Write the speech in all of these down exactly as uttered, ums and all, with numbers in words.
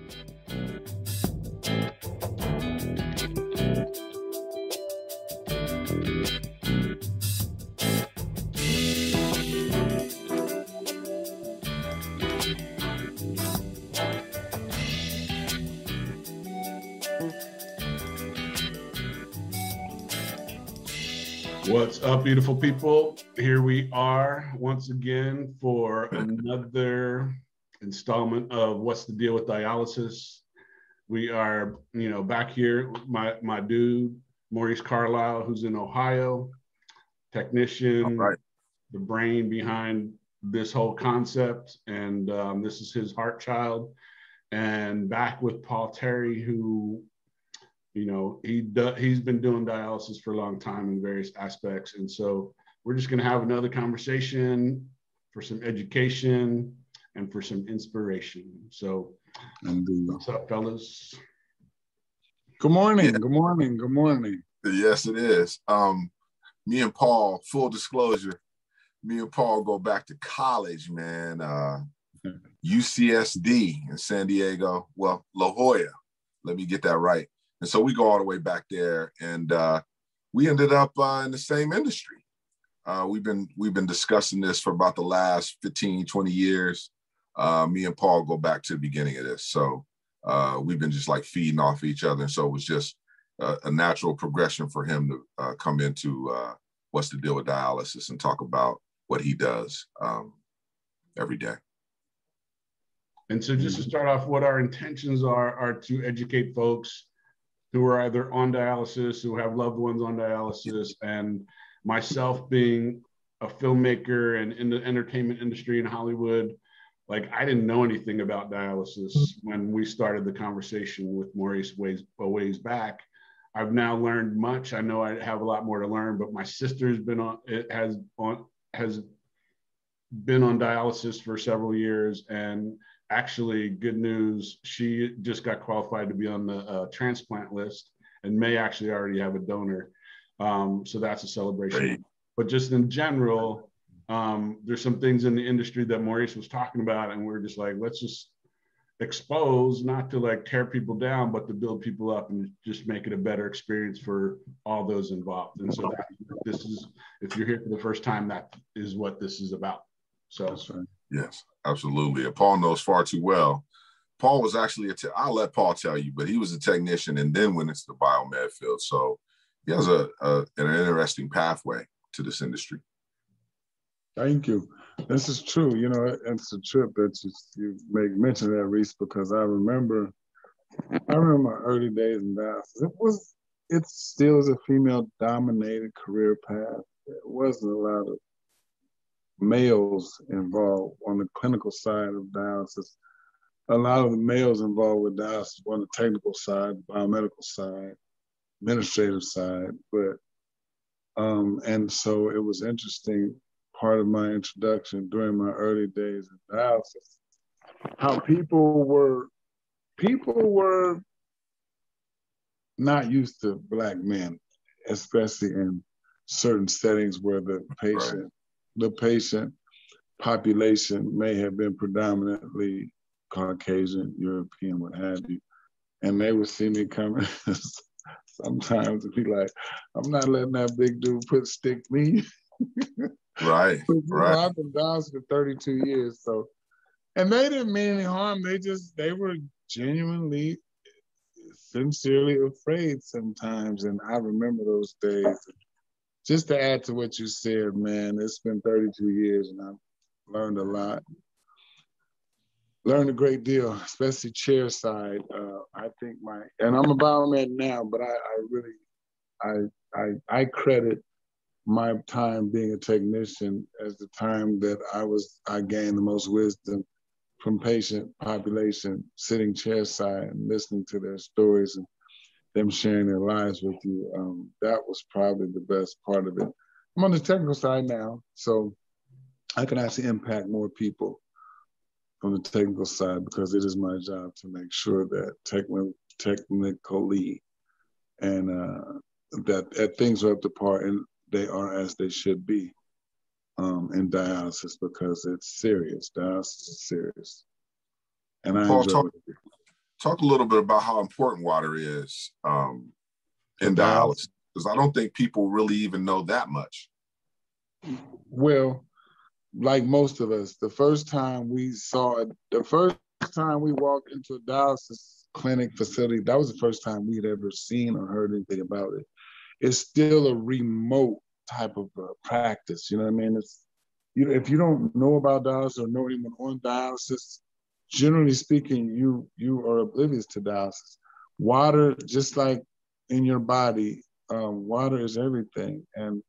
What's up, beautiful people? Here we are once again for another installment of What's the Deal with Dialysis. We are, you know, back here, my my dude, Maurice Carlisle, who's in Ohio, technician, right. The brain behind this whole concept, and um, this is his heart child. And back with Paul Terry, who, you know, he do, he's been doing dialysis for a long time in various aspects. And so we're just going to have another conversation for some education and for some inspiration. So Indeed. What's up, fellas? Good morning. Yeah. Good morning. Good morning. Yes, it is. Um, me and Paul, full disclosure, me and Paul go back to college, man. Uh, U C S D in San Diego. Well, La Jolla. Let me get that right. And so we go all the way back there, and uh, we ended up uh, in the same industry. Uh, we've been we've been discussing this for about the last fifteen, twenty years. Uh, me and Paul go back to the beginning of this. So uh, we've been just like feeding off each other. And so it was just a, a natural progression for him to uh, come into uh, What's the Deal with Dialysis and talk about what he does um, every day. And so just to start off, what our intentions are, are to educate folks who are either on dialysis, who have loved ones on dialysis, and myself being a filmmaker and in the entertainment industry in Hollywood, like I didn't know anything about dialysis when we started the conversation with Maurice ways, a ways back. I've now learned much. I know I have a lot more to learn, but my sister's been on, it has on, has been on dialysis for several years, and actually, good news, she just got qualified to be on the uh, transplant list and may actually already have a donor. Um, so that's a celebration. Great. But just in general, um, there's some things in the industry that Maurice was talking about, and we're just like, let's just expose, not to like tear people down, but to build people up and just make it a better experience for all those involved. And so that, this is, if you're here for the first time, that is what this is about. So that's right. Yes, absolutely. And Paul knows far too well. Paul was actually, a te- I'll let Paul tell you, but he was a technician and then went into the biomed field. So he has a, a an interesting pathway to this industry. Thank you. This is true. You know, it's a trip that you, you make mention of that, Reese, because I remember, I remember my early days in dialysis. It was, it still is a female-dominated career path. There wasn't a lot of males involved on the clinical side of dialysis. A lot of the males involved with dialysis were on the technical side, biomedical side, administrative side. But, um, and so it was interesting, part of my introduction during my early days in dialysis, how people were, people were not used to Black men, especially in certain settings where the patient, right. the patient population may have been predominantly Caucasian, European, what have you. And they would see me coming sometimes and be like, I'm not letting that big dude put stick me. Right, right. I've been dialysis for thirty-two years, so. And they didn't mean any harm. They just, they were genuinely, sincerely afraid sometimes. And I remember those days. Just to add to what you said, man, it's been thirty-two years and I've learned a lot. Learned a great deal, especially chair side. Uh, I think my, and I'm a biomed now, but I, I really, I, I, I credit my time being a technician as the time that I was, I gained the most wisdom from patient population, sitting chair side and listening to their stories and them sharing their lives with you. Um, that was probably the best part of it. I'm on the technical side now, so I can actually impact more people from the technical side because it is my job to make sure that techni- technically and uh, that, that things are up to par and they are as they should be um, in dialysis because it's serious. Dialysis is serious. And I Paul, enjoy talk, it. talk a little bit about how important water is um, in dialysis, because I don't think people really even know that much. Well, like most of us, the first time we saw it, the first time we walked into a dialysis clinic facility, that was the first time we'd ever seen or heard anything about it. It's still a remote type of uh, practice, you know what I mean? It's, you know, if you don't know about dialysis or know anyone on dialysis, generally speaking, you you are oblivious to dialysis. Water, just like in your body, um, water is everything. And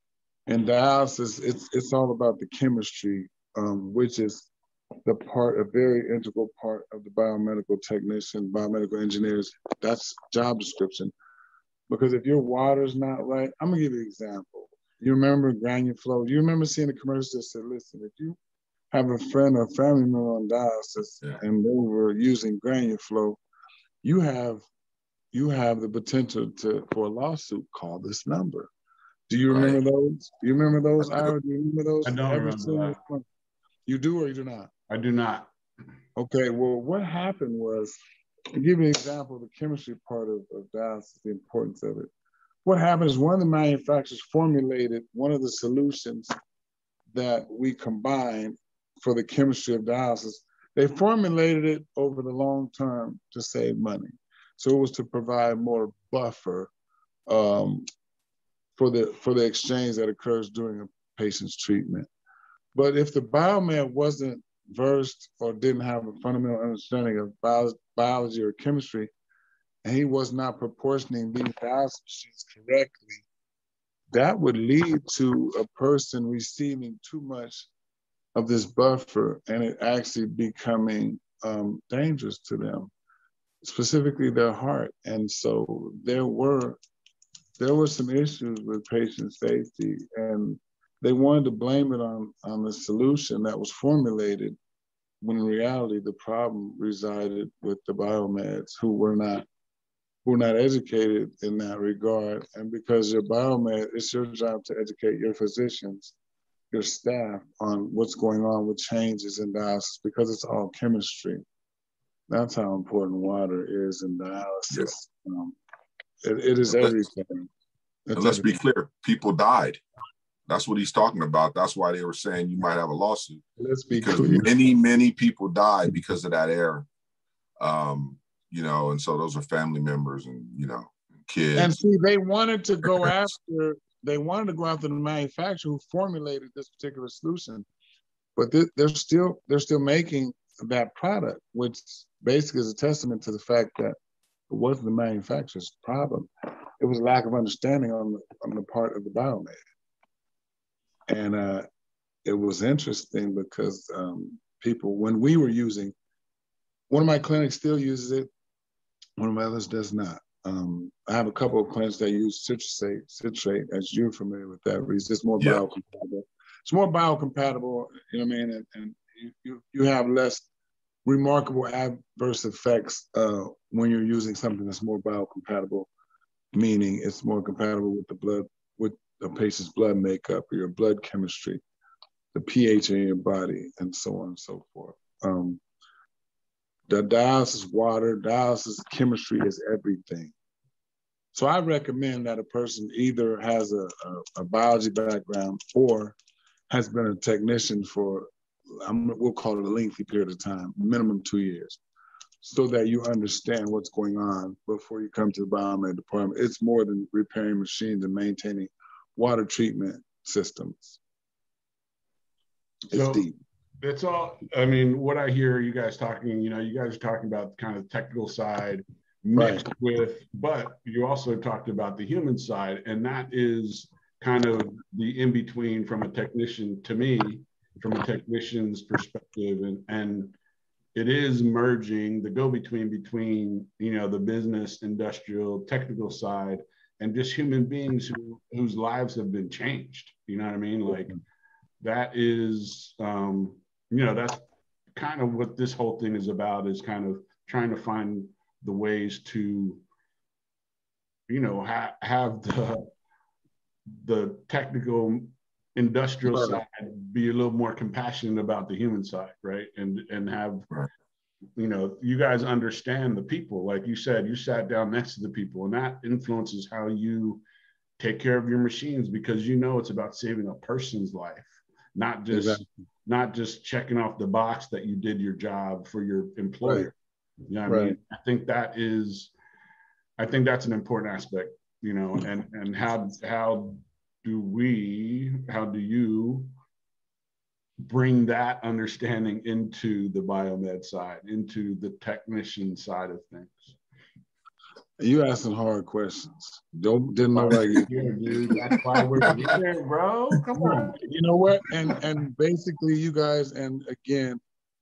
in dialysis, it's it's all about the chemistry, um, which is the part, a very integral part of the biomedical technician, biomedical engineers. That's job description. Because if your water's not right, I'm gonna give you an example. You remember GranuFlo? You remember seeing the commercial that said, listen, if you have a friend or family member on dialysis yeah. and they were using GranuFlo, you have you have the potential to for a lawsuit. Call this number. Do you remember right. those? Do you remember those, Ira? Do you remember those? I don't remember that. You do or you do not? I do not. Okay, well, what happened was, to give you an example of the chemistry part of, of dialysis, the importance of it. What happened is one of the manufacturers formulated one of the solutions that we combined for the chemistry of dialysis. They formulated it over the long term to save money. So it was to provide more buffer um, for the for the exchange that occurs during a patient's treatment. But if the biomed wasn't versed or didn't have a fundamental understanding of bio, biology or chemistry, and he was not proportioning these dialysis machines correctly, that would lead to a person receiving too much of this buffer and it actually becoming um, dangerous to them, specifically their heart. And so there were there were some issues with patient safety, and they wanted to blame it on, on the solution that was formulated, when in reality the problem resided with the biomeds who were not who were not educated in that regard. And because you're biomed, it's your job to educate your physicians, your staff, on what's going on with changes in dialysis, because it's all chemistry. That's how important water is in dialysis. Yeah. Um, it, it is everything. It's and let's everything. be clear, people died. That's what he's talking about. That's why they were saying you might have a lawsuit. Let's be because clear. many, many people died because of that error. Um, you know, and so those are family members and, you know, kids. And see, they wanted to go after, they wanted to go after the manufacturer who formulated this particular solution, but they're still, they're still making that product, which basically is a testament to the fact that it wasn't the manufacturer's problem. It was a lack of understanding on the, on the part of the biomed. And uh, it was interesting because um, people, when we were using, one of my clinics still uses it, one of my others does not. Um, I have a couple of clinics that use citrate, citrate, as you're familiar with that, it's just more yeah. biocompatible. It's more biocompatible, you know what I mean? And, and you, you have less remarkable adverse effects uh, when you're using something that's more biocompatible, meaning it's more compatible with the blood, with the patient's blood makeup or your blood chemistry, the pH in your body, and so on and so forth. Um, the dialysis water, dialysis chemistry is everything. So I recommend that a person either has a, a, a biology background or has been a technician for, I'm, we'll call it a lengthy period of time, minimum two years, so that you understand what's going on before you come to the biomed department. It's more than repairing machines and maintaining water treatment systems. It's so, deep. It's all, I mean, what I hear you guys talking, you know, you guys are talking about kind of the technical side mixed right. with, but you also talked about the human side, and that is kind of the in-between from a technician, to me, from a technician's perspective, and, and it is merging the go-between between, you know, the business, industrial, technical side, and just human beings who, whose lives have been changed. You know what I mean? Like that is, um, you know, that's kind of what this whole thing is about, is kind of trying to find the ways to, you know, ha- have the, the technical industrial side be a little more compassionate about the human side, right? And, and have, you know, you guys understand the people. Like you said, you sat down next to the people, and that influences how you take care of your machines, because you know it's about saving a person's life, not just exactly. not just checking off the box that you did your job for your employer. Right. You know what right. I mean? I think that is, I think that's an important aspect, you know, and, and how, how do we, how do you bring that understanding into the biomed side, into the technician side of things? You asking hard questions. Don't didn't know like you. Here, dude. That's why we're here, bro. Come on. You know what? And and basically, you guys, and again,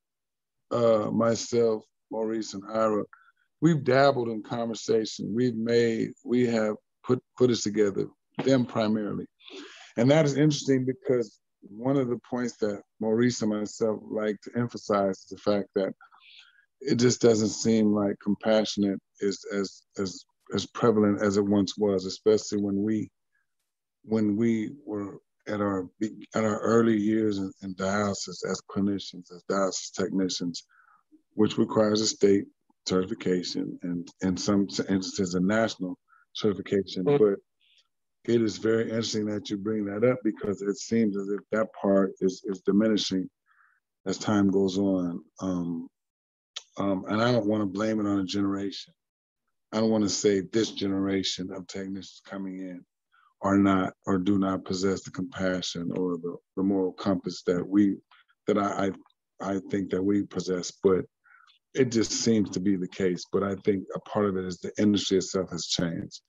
uh, myself, Maurice, and Ira, we've dabbled in conversation. We've made, we have put put us together, them primarily, and that is interesting because one of the points that Maurice and myself like to emphasize is the fact that it just doesn't seem like compassionate is as as as prevalent as it once was, especially when we when we were at our at our early years in, in dialysis as clinicians, as dialysis technicians, which requires a state certification and in some instances a national certification. Mm-hmm. But it is very interesting that you bring that up, because it seems as if that part is is diminishing as time goes on. Um, Um, and I don't want to blame it on a generation. I don't want to say this generation of technicians coming in are not or do not possess the compassion or the, the moral compass that we, that I, I, I think that we possess, but it just seems to be the case. But I think a part of it is the industry itself has changed.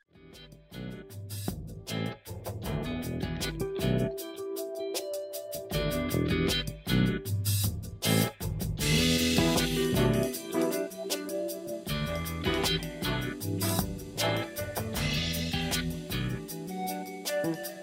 Mm-hmm.